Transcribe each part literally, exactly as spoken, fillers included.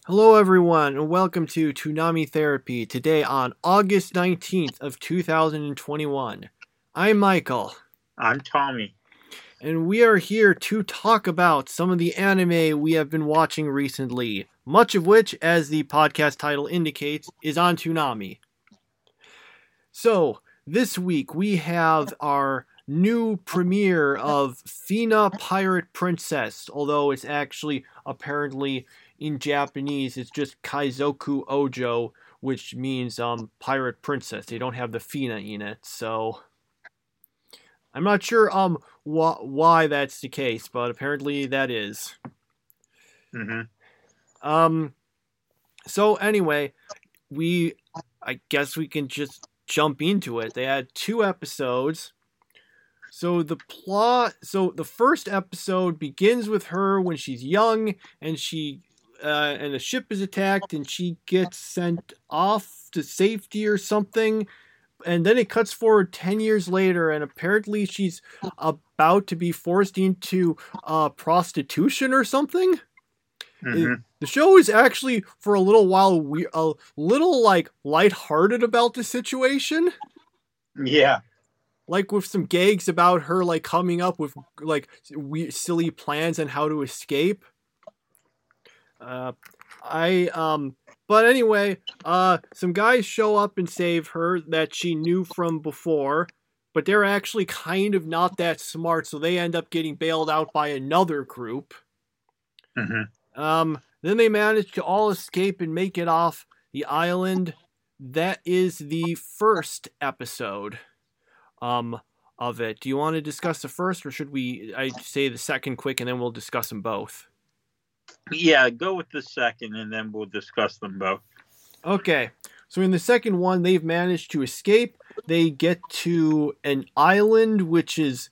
Hello everyone and welcome to Toonami Therapy today on August nineteenth of two thousand twenty-one. I'm Michael. I'm Tommy. And we are here to talk about some of the anime we have been watching recently, much of which, as the podcast title indicates, is on Toonami. So, this week we have our new premiere of Fina Pirate Princess, although it's actually apparently in Japanese it's just Kaizoku Ojo, which means um pirate princess. They don't have the Fina in it, so I'm not sure um wh- why that's the case, but apparently that is. Mm-hmm. Um. So anyway, we I guess we can just jump into it. They had two episodes. So the plot, so the first episode begins with her when she's young, and she, uh, and the ship is attacked, and she gets sent off to safety or something, and then it cuts forward ten years later, and apparently she's about to be forced into uh, prostitution or something. Mm-hmm. It, the show is actually, for a little while, we a little, like, lighthearted about the situation. Yeah. Like, with some gags about her, like, coming up with, like, we- silly plans on how to escape. Uh, I, um, but anyway, uh, some guys show up and save her that she knew from before, but they're actually kind of not that smart, so they end up getting bailed out by another group. Mm-hmm. Um, then they manage to all escape and make it off the island. That is the first episode. Um, of it. Do you want to discuss the first, or should we I say the second quick and then we'll discuss them both? Yeah, go with the second and then we'll discuss them both. Okay. So in the second one, they've managed to escape. They get to an island which is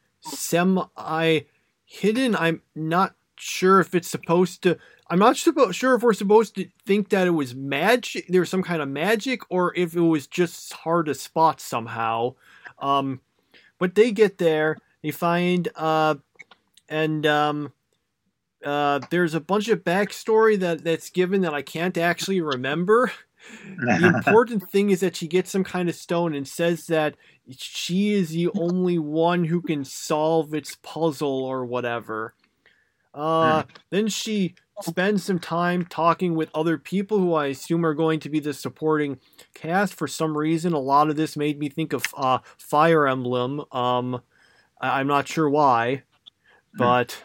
semi-hidden. I'm not sure if it's supposed to... I'm not sure if we're supposed to think that it was magic, there was some kind of magic, or if it was just hard to spot somehow. Um, but they get there, they find, uh, and, um, uh, there's a bunch of backstory that, that's given that I can't actually remember. The important thing is that she gets some kind of stone and says that she is the only one who can solve its puzzle or whatever. Uh, hmm. Then she spends some time talking with other people who I assume are going to be the supporting cast. For some reason, a lot of this made me think of uh, Fire Emblem. Um, I- I'm not sure why, but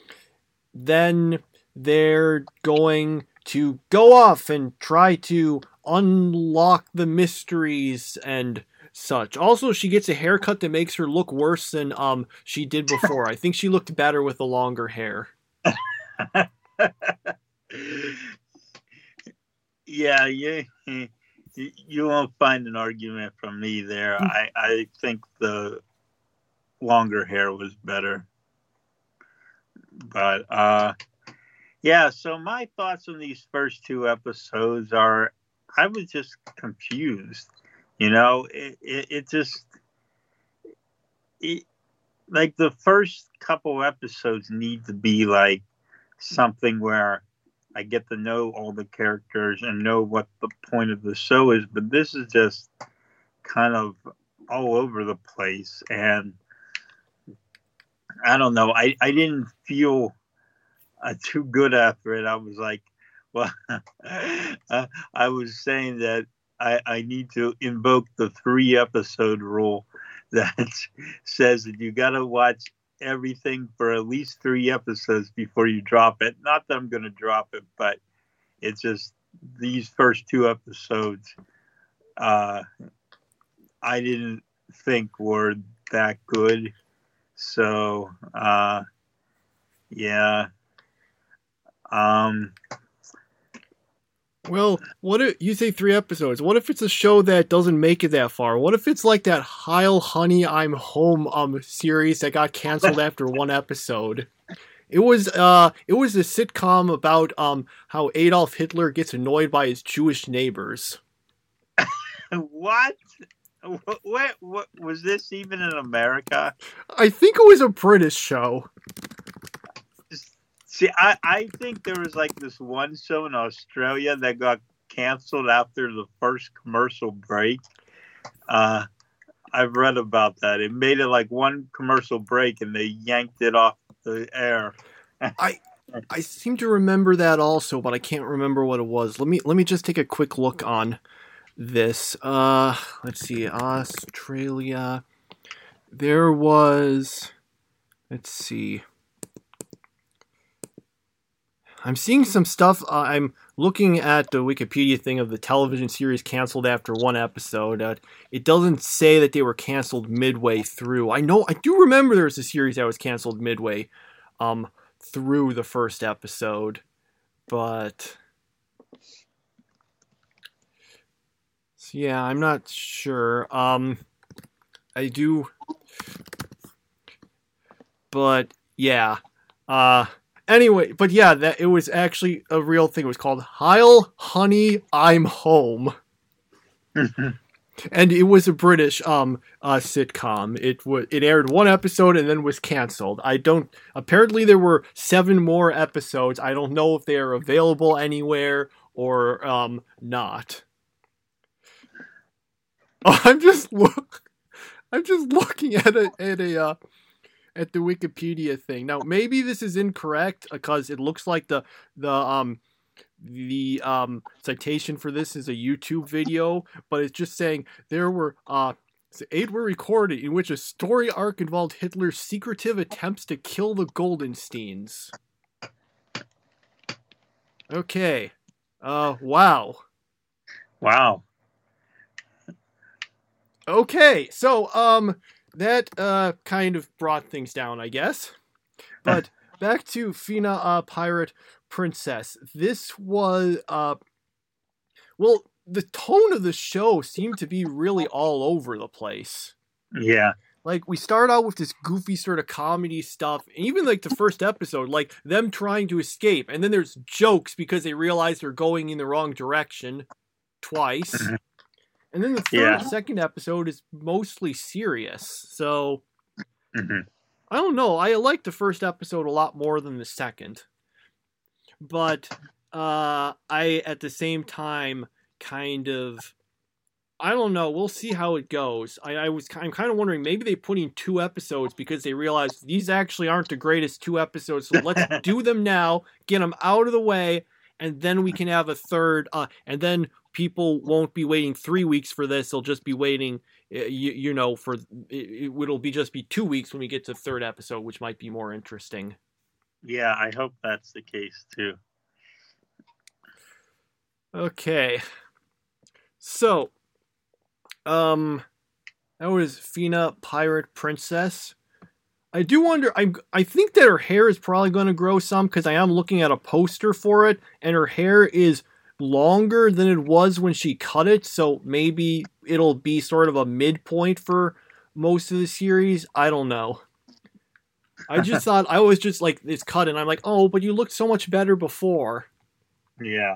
then they're going to go off and try to unlock the mysteries and such. Also, she gets a haircut that makes her look worse than um she did before. I think she looked better with the longer hair. Yeah, you, you won't find an argument from me there. I, I think the longer hair was better. But, uh, yeah, so my thoughts on these first two episodes are, I was just confused. You know, it, it, it just, it, like the first couple episodes need to be like something where I get to know all the characters and know what the point of the show is, but this is just kind of all over the place, and I don't know, I, I didn't feel uh, too good after it. I was like, well, uh, I was saying that I, I need to invoke the three episode rule that says that you got to watch everything for at least three episodes before you drop it. Not that I'm going to drop it, but it's just these first two episodes uh, I didn't think were that good. So, uh, yeah. Um, well, what if you say three episodes? What if it's a show that doesn't make it that far? What if it's like that Heil Honey I'm Home um series that got canceled after one episode? It was uh it was a sitcom about um how Adolf Hitler gets annoyed by his Jewish neighbors. What? What, what? What was this even in America? I think it was a British show. See, I, I think there was like this one show in Australia that got canceled after the first commercial break. Uh, I've read about that. It made it like one commercial break and they yanked it off the air. I I seem to remember that also, but I can't remember what it was. Let me let me just take a quick look on this. Uh, let's see, Australia. There was. Let's see. I'm seeing some stuff. Uh, I'm looking at the Wikipedia thing of the television series canceled after one episode. Uh, it doesn't say that they were canceled midway through. I know, I do remember there was a series that was canceled midway um, through the first episode, but so yeah, I'm not sure. Um, I do, but yeah. Uh, Anyway, but yeah, that it was actually a real thing. It was called Heil, Honey, I'm Home. And it was a British um uh, sitcom. It was it aired one episode and then was canceled. I don't apparently there were seven more episodes. I don't know if they are available anywhere or um not. Oh, I'm just look I'm just looking at a at a uh at the Wikipedia thing. Now, maybe this is incorrect because it looks like the the um the um citation for this is a YouTube video, but it's just saying there were uh so eight were recorded in which a story arc involved Hitler's secretive attempts to kill the Goldensteins. Okay. Uh wow. Wow. Okay. So um that uh, kind of brought things down, I guess. But back to Fina, uh, Pirate Princess. This was, uh, well, the tone of the show seemed to be really all over the place. Yeah. Like, we start out with this goofy sort of comedy stuff, and even like the first episode, like them trying to escape, and then there's jokes because they realize they're going in the wrong direction twice. Mm-hmm. And then the third yeah. second episode is mostly serious. So, mm-hmm. I don't know. I liked the first episode a lot more than the second. But uh, I, at the same time, kind of... I don't know. We'll see how it goes. I, I was, I'm kind of wondering, maybe they put in two episodes because they realized these actually aren't the greatest two episodes. So let's do them now, get them out of the way, and then we can have a third. Uh, and then... people won't be waiting three weeks for this. They'll just be waiting, you, you know, for it, it'll be just be two weeks when we get to the third episode, which might be more interesting. Yeah, I hope that's the case too. Okay. So, um, that was Fina, Pirate Princess. I do wonder, I I think that her hair is probably going to grow some because I am looking at a poster for it and her hair is longer than it was when she cut it, so maybe it'll be sort of a midpoint for most of the series. I don't know. I just thought, I was just like, it's cut, and I'm like, oh, but you looked so much better before. Yeah.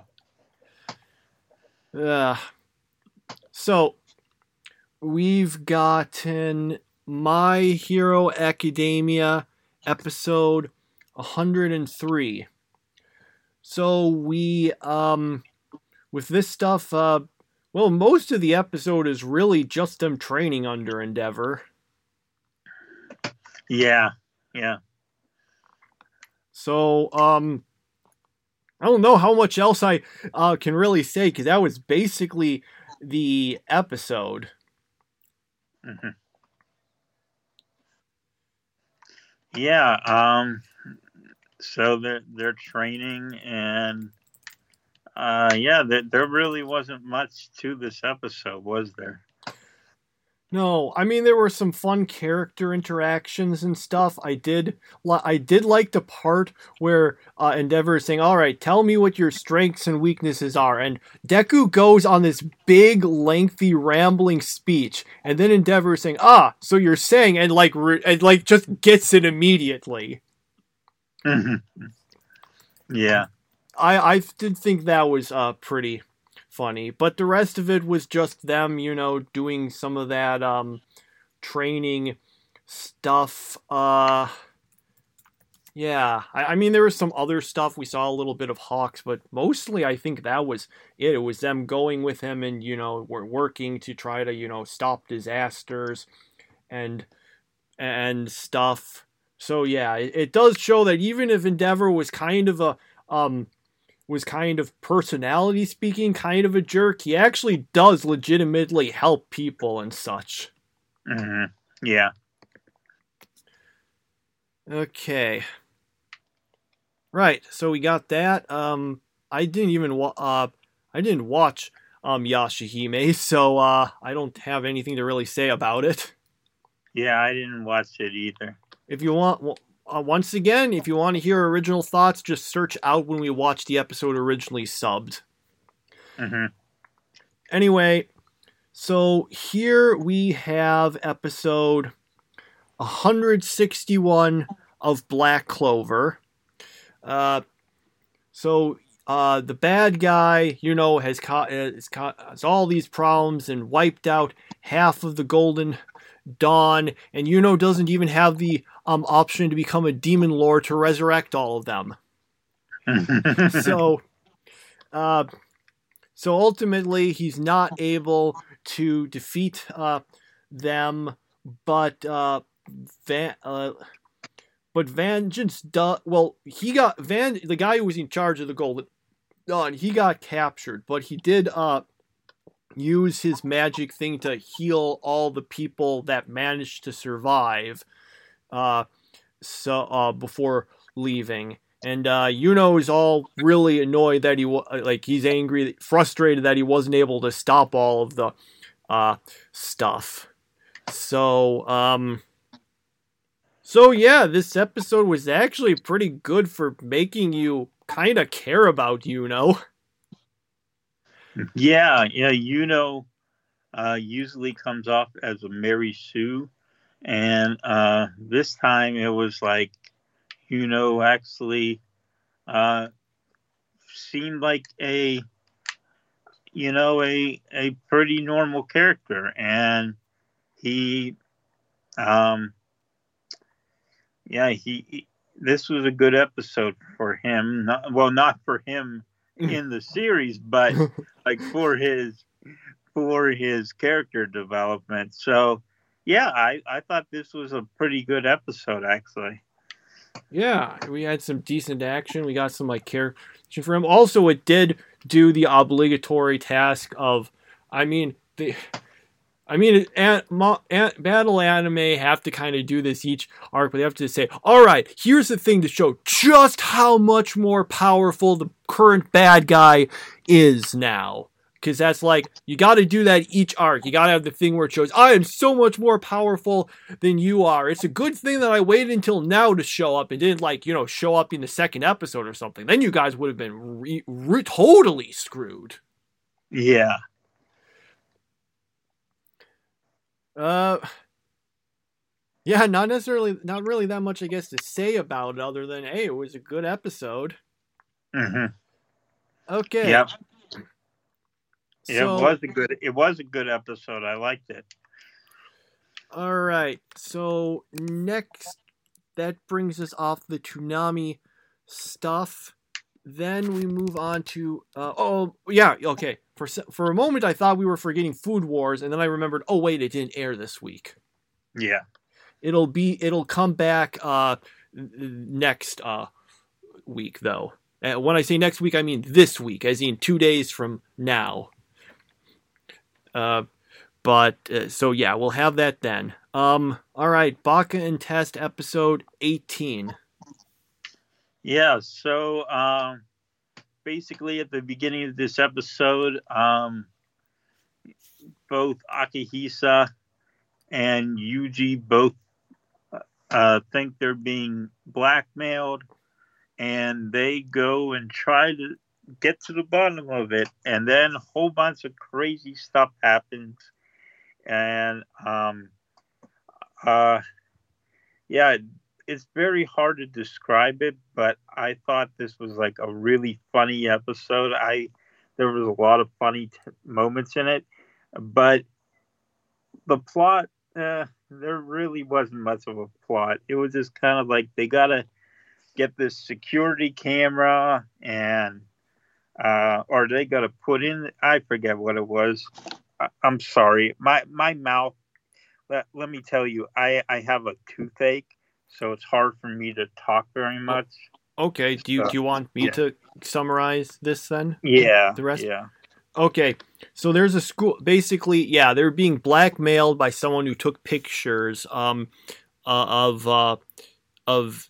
Uh, so, we've gotten My Hero Academia episode one hundred three. So we, um, with this stuff, uh, well, most of the episode is really just them training under Endeavor. Yeah, yeah. So, um, I don't know how much else I uh, can really say, because that was basically the episode. Mm-hmm. Yeah, um... so they're they're training, and uh, yeah, there, there really wasn't much to this episode, was there? No, I mean there were some fun character interactions and stuff. I did, I did like the part where uh, Endeavor is saying, "All right, tell me what your strengths and weaknesses are," and Deku goes on this big, lengthy, rambling speech, and then Endeavor is saying, "Ah, so you're saying," and like, re- and like just gets it immediately. Mm-hmm. Yeah. I, I did think that was uh, pretty funny, but the rest of it was just them, you know, doing some of that um, training stuff. Uh, Yeah, I, I mean there was some other stuff. We saw a little bit of Hawks, but mostly I think that was it. It was them going with him and you know we're working to try to you know stop disasters and and stuff. So yeah, it, it does show that even if Endeavor was kind of a um was kind of personality speaking kind of a jerk, he actually does legitimately help people and such. Mm-hmm. Yeah. Okay. Right, so we got that. Um, I didn't even wa- uh, I didn't watch um Yashahime, so uh, I don't have anything to really say about it. Yeah, I didn't watch it either. If you want, uh, once again, if you want to hear original thoughts, just search out when we watched the episode originally subbed. Mm-hmm. Anyway, so here we have episode one hundred sixty-one of Black Clover. Uh, so uh, the bad guy, you know, has caught has, caught, has all these problems and wiped out half of the Golden Dawn, and Yuno doesn't even have the um option to become a demon lord to resurrect all of them. so, uh, so ultimately, he's not able to defeat uh them, but uh, Van. Uh, But Vengeance, do, well, he got Van, the guy who was in charge of the Golden Dawn, he got captured, but he did uh use his magic thing to heal all the people that managed to survive, uh, so uh before leaving. And uh, Yuno is all really annoyed that he like he's angry, frustrated that he wasn't able to stop all of the uh stuff. So um. So yeah, this episode was actually pretty good for making you kind of care about Yuno. Yeah, yeah, Yuno uh, usually comes off as a Mary Sue, and uh, this time it was like Yuno actually uh, seemed like a you know a a pretty normal character, and he um yeah he, he this was a good episode for him. Not, well, not for him in the series, but like for his for his character development. So yeah, I I thought this was a pretty good episode actually. Yeah, we had some decent action. We got some like character for him. Also, it did do the obligatory task of, I mean, the. I mean, an, an, battle anime have to kind of do this each arc, but they have to say, all right, here's the thing to show just how much more powerful the current bad guy is now. Because that's like, you got to do that each arc. You got to have the thing where it shows, I am so much more powerful than you are. It's a good thing that I waited until now to show up and didn't, like, you know, show up in the second episode or something. Then you guys would have been re- re- totally screwed. Yeah. Uh, yeah, not necessarily, not really that much, I guess, to say about it other than, hey, it was a good episode. Mm-hmm. Okay. Yep. So, it was a good, it was a good episode. I liked it. All right. So next, that brings us off the Toonami stuff. Then we move on to, uh, oh, yeah, okay. For for a moment, I thought we were forgetting Food Wars, and then I remembered, oh, wait, it didn't air this week. Yeah. It'll be, it'll come back uh, next uh, week, though. And when I say next week, I mean this week, as in two days from now. Uh, but, uh, so yeah, we'll have that then. Um, all right, Baka and Test, episode eighteen. Yeah, so um, basically at the beginning of this episode, um, both Akihisa and Yuji both uh, think they're being blackmailed, and they go and try to get to the bottom of it, and then a whole bunch of crazy stuff happens, and um, uh, yeah, it's very hard to describe it, but I thought this was like a really funny episode. I there was a lot of funny t- moments in it, but the plot, uh, there really wasn't much of a plot. It was just kind of like they gotta get this security camera and uh, or they got to put in. I forget what it was. I, I'm sorry, my my mouth. Let, let me tell you, I I have a toothache, so it's hard for me to talk very much. Okay, do you So, do you want me yeah. to summarize this then? Yeah, The rest. yeah, Okay, so there's a school. Basically, yeah, they're being blackmailed by someone who took pictures um uh, of uh of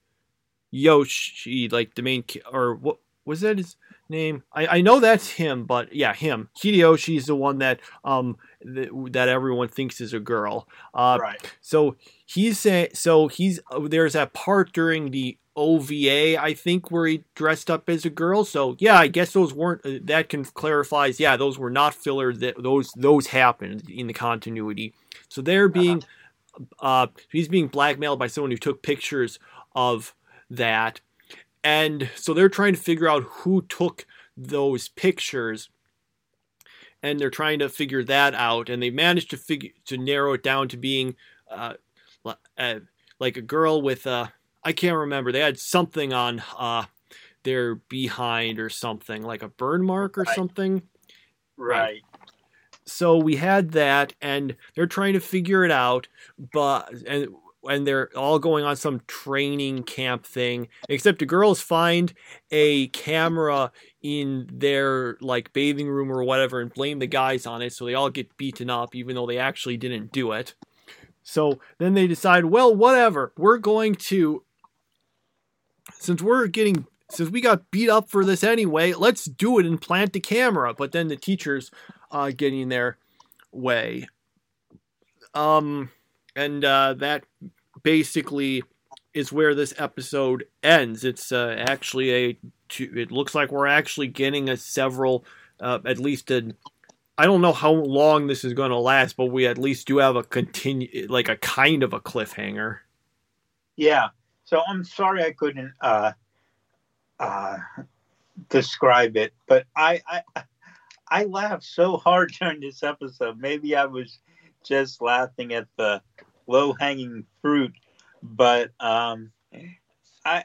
Yoshi, like the main ki- or what was that his name? I, I know that's him, but yeah, him. Hideyoshi is the one that um th- that everyone thinks is a girl. Uh, right. so he's saying so he's there's that part during the O V A, I think, where he dressed up as a girl. So yeah, I guess those weren't. Uh, that can clarifies. Yeah, those were not filler. That those those happened in the continuity. So they're being uh he's being blackmailed by someone who took pictures of that, and so they're trying to figure out who took those pictures, and they're trying to figure that out, and they managed to figure to narrow it down to being uh, uh like a girl with uh I can't remember, they had something on uh their behind or something, like a burn mark or Right. something. Right. So we had that, and they're trying to figure it out, but and and they're all going on some training camp thing. Except the girls find a camera in their like bathing room or whatever, and blame the guys on it. So they all get beaten up, even though they actually didn't do it. So then they decide, well, whatever, we're going to, since we're getting. Since we got beat up for this anyway, let's do it and plant the camera. But then the teachers uh, get in their way. Um, and uh, that basically is where this episode ends. It's uh, actually a. It looks like we're actually getting a several, uh, at least a. I don't know how long this is going to last, but we at least do have a continue, like a kind of a cliffhanger. Yeah. So I'm sorry I couldn't uh, uh, describe it, but I, I I laughed so hard during this episode. Maybe I was just laughing at the low hanging fruit, but um, I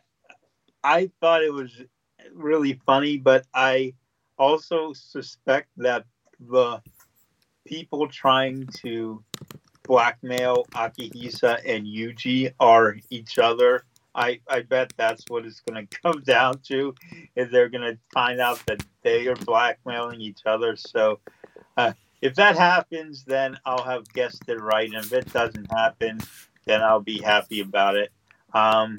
I thought it was really funny. But I also suspect that the people trying to blackmail Akihisa and Yuji are each other. I, I bet that's what it's going to come down to, is they're going to find out that they are blackmailing each other. So uh, if that happens, then I'll have guessed it right. And if it doesn't happen, then I'll be happy about it. Um,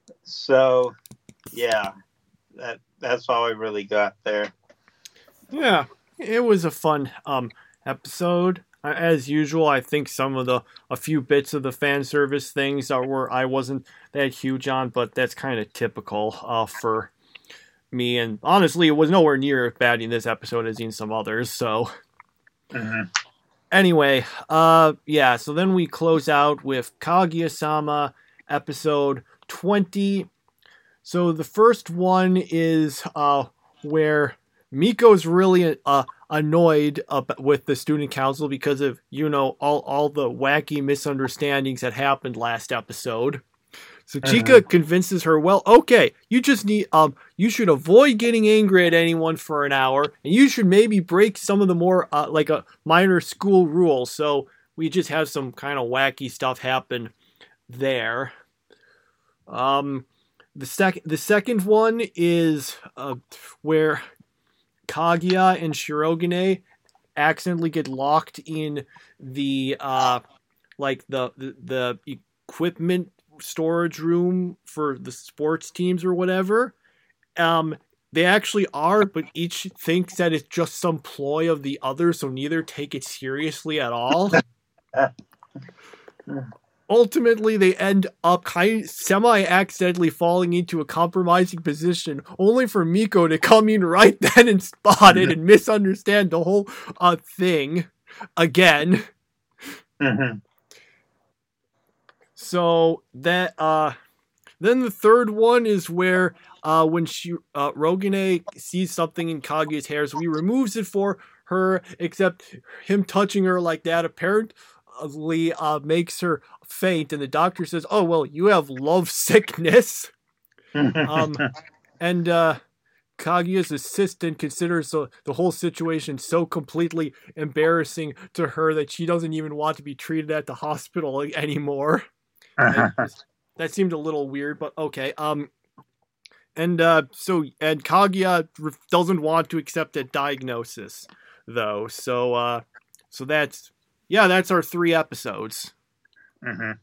so, yeah, that that's all I really got there. Yeah, it was a fun um, episode. As usual, I think some of the a few bits of the fan service things that were I wasn't that huge on, but that's kind of typical uh, for me. And honestly, it was nowhere near as bad in this episode as in some others. So Mm-hmm. anyway, uh, yeah. So then we close out with Kaguya-sama episode twenty. So the first one is uh, where Miko's really uh, annoyed uh, with the student council because of, you know, all, all the wacky misunderstandings that happened last episode. So Chika Uh-huh. convinces her, well, okay, you just need, um, you should avoid getting angry at anyone for an hour, and you should maybe break some of the more, uh, like a minor school rules. So we just have some kind of wacky stuff happen there. Um, the second, the second one is uh, where Kaguya and Shirogane accidentally get locked in the uh like the, the the equipment storage room for the sports teams or whatever. Um they actually are, but each thinks that it's just some ploy of the other, so neither take it seriously at all. Ultimately, they end up kind semi-accidentally falling into a compromising position, only for Miko to come in right then and spot it and misunderstand the whole uh, thing again. Mm-hmm. So that uh, then the third one is where uh, when she uh, Rogane sees something in Kaguya's hair, so he removes it for her. Except him touching her like that apparently uh, makes her faint, and the doctor says, "Oh well, you have love sickness." Um, and uh, Kaguya's assistant considers the, the whole situation so completely embarrassing to her that she doesn't even want to be treated at the hospital anymore. Just, that seemed a little weird, but okay. Um, and uh, so and Kaguya doesn't want to accept that diagnosis, though. So uh, so that's yeah, that's our three episodes. Mm-hmm.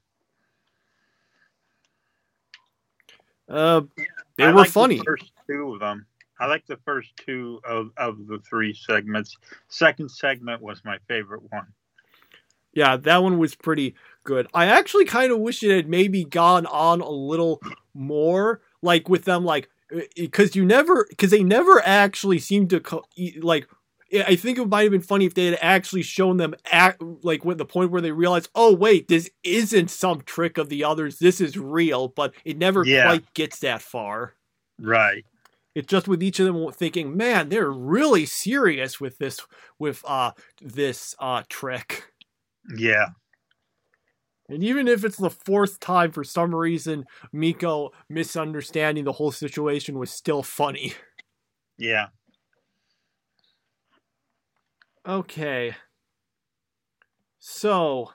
Uh, they I were like funny. The first two of them. I like the first two of, of the three segments. Second segment was my favorite one. Yeah, that one was pretty good. I actually kind of wish it had maybe gone on a little more, like with them, like because you never, because they never actually seemed to co- like. I think it might have been funny if they had actually shown them at like with the point where they realize, oh wait, this isn't some trick of the others. This is real, but it never yeah. quite gets that far. Right. It's just with each of them thinking, man, they're really serious with this, with uh this uh trick. Yeah. And even if it's the fourth time, for some reason, Miko misunderstanding the whole situation was still funny. Yeah. Okay. So.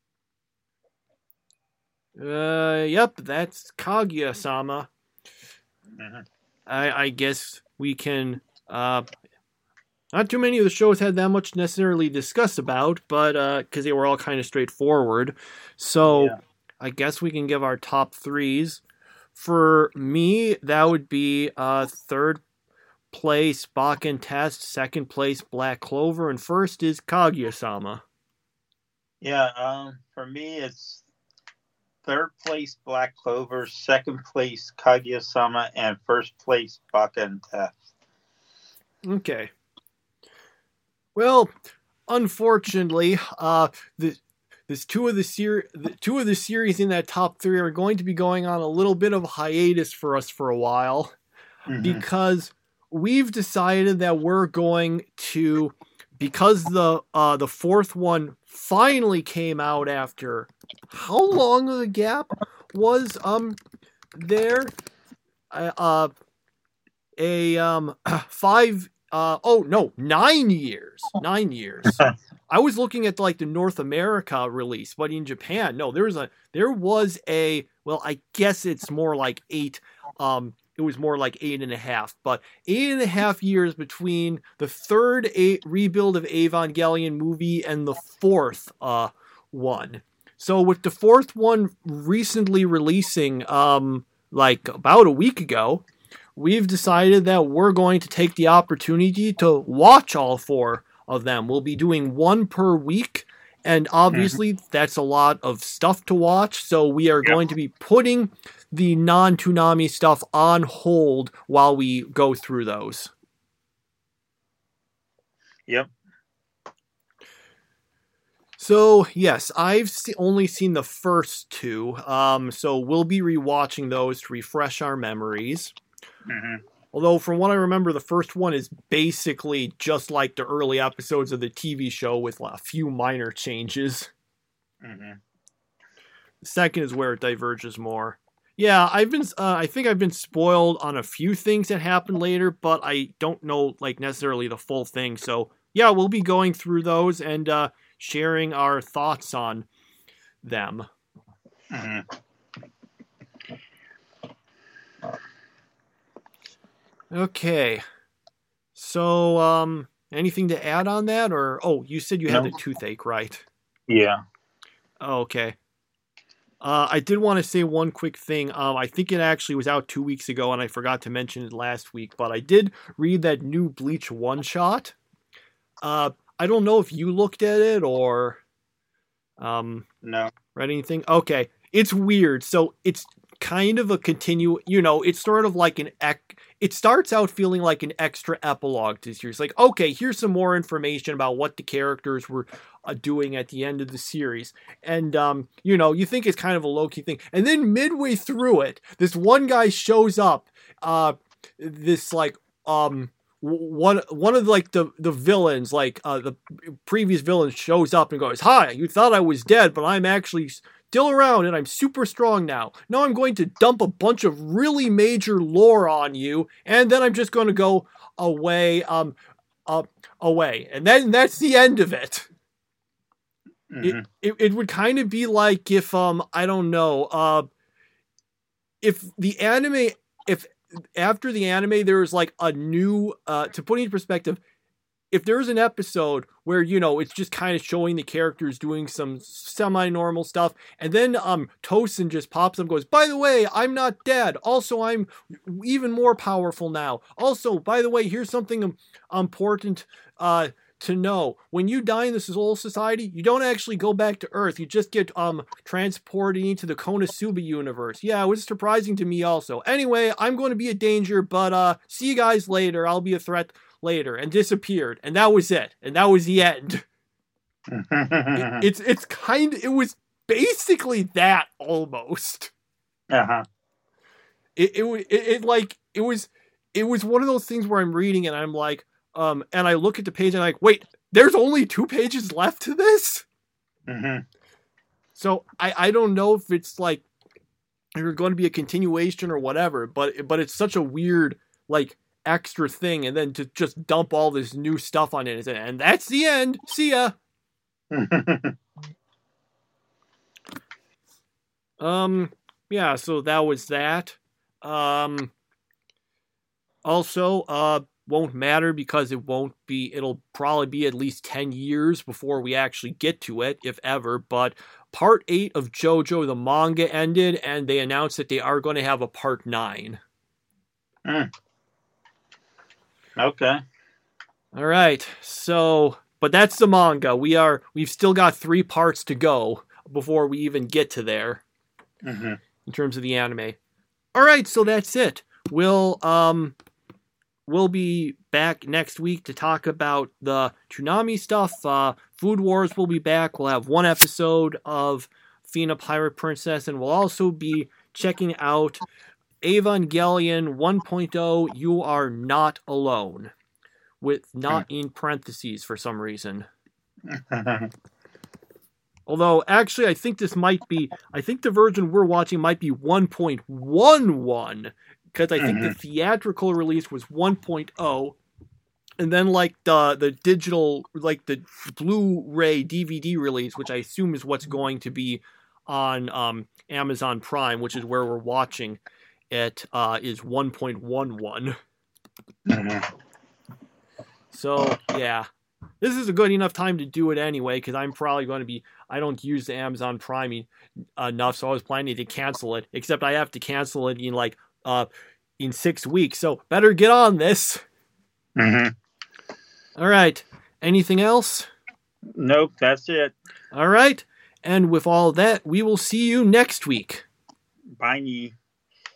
Uh, yep, that's Kaguya-sama. Mm-hmm. I, I guess we can, uh, not too many of the shows had that much necessarily discuss about, but, uh, cause they were all kind of straightforward. So yeah. I guess we can give our top threes. For me, that would be, uh, third place Bakken Test, second place Black Clover, and first is Kaguya-sama. Yeah, um, for me, it's third place Black Clover, second place Kaguya-sama, and first place Bakken Test. Okay. Well, unfortunately, uh, the this two of the ser- the two of the series in that top three are going to be going on a little bit of a hiatus for us for a while, mm-hmm. because we've decided that we're going to, because the uh, the fourth one finally came out after how long of a gap was um there? Uh, a um five uh oh no nine years nine years. I was looking at like the North America release, but in Japan, no, there was a there was a well, I guess it's more like eight. Um, it was more like eight and a half, but eight and a half years between the third eight rebuild of Evangelion movie and the fourth uh one. So with the fourth one recently releasing, um, like about a week ago, we've decided that we're going to take the opportunity to watch all four of them. We'll be doing one per week, and obviously mm-hmm. that's a lot of stuff to watch, so we are yep. going to be putting the non-Toonami stuff on hold while we go through those. Yep. So, yes, I've se- only seen the first two, um, so we'll be rewatching those to refresh our memories. Mm-hmm. Although, from what I remember, the first one is basically just like the early episodes of the T V show with a few minor changes. Mm-hmm. The second is where it diverges more. Yeah, I've been. Uh, I think I've been spoiled on a few things that happen later, but I don't know like necessarily the full thing. So yeah, we'll be going through those and uh, sharing our thoughts on them. Mm-hmm. Okay, so um, anything to add on that, or oh, you said you had no. a toothache, right? Yeah. Oh, okay. Uh, I did want to say one quick thing. Um, I think it actually was out two weeks ago, and I forgot to mention it last week. But I did read that new Bleach one shot. Uh, I don't know if you looked at it or um, no read anything. Okay, it's weird. So it's kind of a continue. You know, it's sort of like an ec- It starts out feeling like an extra epilogue to the series. Like, okay, here's some more information about what the characters were uh, doing at the end of the series. And, um, you know, you think it's kind of a low-key thing. And then midway through it, this one guy shows up, uh, this, like, um, one one of, like, the, the villains, like, uh, the previous villain shows up and goes, "Hi, you thought I was dead, but I'm actually still around and I'm super strong now. Now I'm going to dump a bunch of really major lore on you, and then I'm just going to go away, um, uh, away. And then that's the end of it. Mm-hmm. It, it it would kind of be like if, um, I don't know, uh, if the anime, if after the anime there was like a new, uh, to put it in perspective, if there's an episode where, you know, it's just kind of showing the characters doing some semi-normal stuff, and then um Tosin just pops up and goes, by the way, I'm not dead. Also, I'm even more powerful now. Also, by the way, here's something important uh, to know. When you die in the Soul Society, you don't actually go back to Earth. You just get um transported into the Konosuba universe. Yeah, it was surprising to me also. Anyway, I'm going to be a danger, but uh, see you guys later. I'll be a threat later, and disappeared, and that was it, and that was the end. it, it's it's kind of, it was basically that almost. Uh-huh. It, it it it like it was it was one of those things where I'm reading and I'm like, um, and I look at the page and I'm like, wait, there's only two pages left to this. Mm-hmm. So I I don't know if it's like there's going to be a continuation or whatever, but but it's such a weird like extra thing, and then to just dump all this new stuff on it, and that's the end. See ya. um, yeah. So that was that. Um. Also, uh, won't matter because it won't be. It'll probably be at least ten years before we actually get to it, if ever. But part eight of JoJo the manga ended, and they announced that they are going to have a part nine. Mm. Okay. All right. So, but that's the manga. We are, we've still got three parts to go before we even get to there. Mm-hmm. In terms of the anime. All right. So that's it. We'll, um, we'll be back next week to talk about the Toonami stuff. Uh, Food Wars will be back. We'll have one episode of Fina Pirate Princess, and we'll also be checking out Evangelion one point oh, You Are Not Alone, with not in parentheses for some reason. Although, actually, I think this might be, I think the version we're watching might be one point one one, because I think mm-hmm. the theatrical release was one point oh, and then, like, the, the digital, like, the Blu-ray D V D release, which I assume is what's going to be on um, Amazon Prime, which is where we're watching it, uh, is one point one one. Mm-hmm. So, yeah. This is a good enough time to do it anyway, because I'm probably going to be, I don't use the Amazon Prime enough, so I was planning to cancel it, except I have to cancel it in, like, uh, in six weeks, so better get on this. Mm-hmm. All right. Anything else? Nope, that's it. All right. And with all that, we will see you next week. Bye.